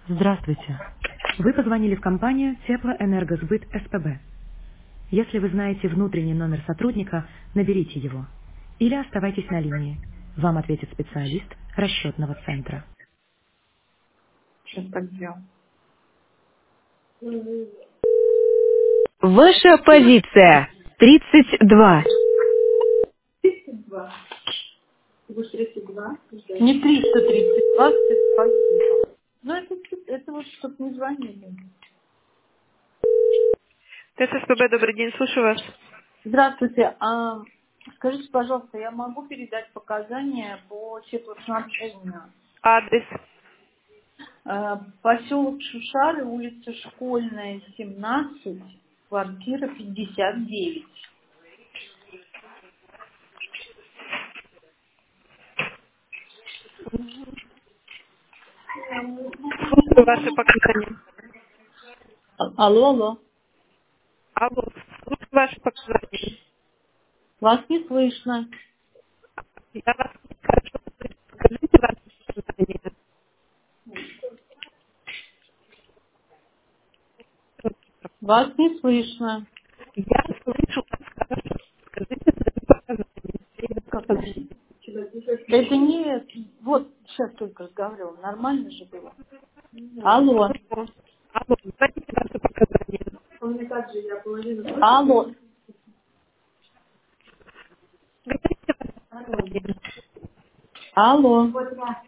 Здравствуйте. Вы позвонили в компанию Теплоэнергосбыт СПБ. Если вы знаете внутренний номер сотрудника, наберите его. Или оставайтесь на линии. Вам ответит специалист расчетного центра. Сейчас так сделаем. Ваша позиция 32. 32. Вы 32? Не 332, спасибо. Ну, это вот, чтобы не звонили. ТССПБ, добрый день, слушаю вас. Здравствуйте. Скажите, пожалуйста, я могу передать показания по теплоснабжению? Адрес. Поселок Шушары, улица Школьная, 17, квартира 59. Слушаю ваши показания. Алло, алло. Алло, слушаю ваши показания. Вас не слышно. Я вас хорошо слышу. Скажите ваши показания. Вас не слышно. Я слышу вас хорошо. Скажите свои показания. Свои Как? показания. Это не... Вот, сейчас только разговаривала. Нормально же было? Алло. Хорошо. Алло, говорите ваши показания. Алло. Говорите ваши показания. Алло.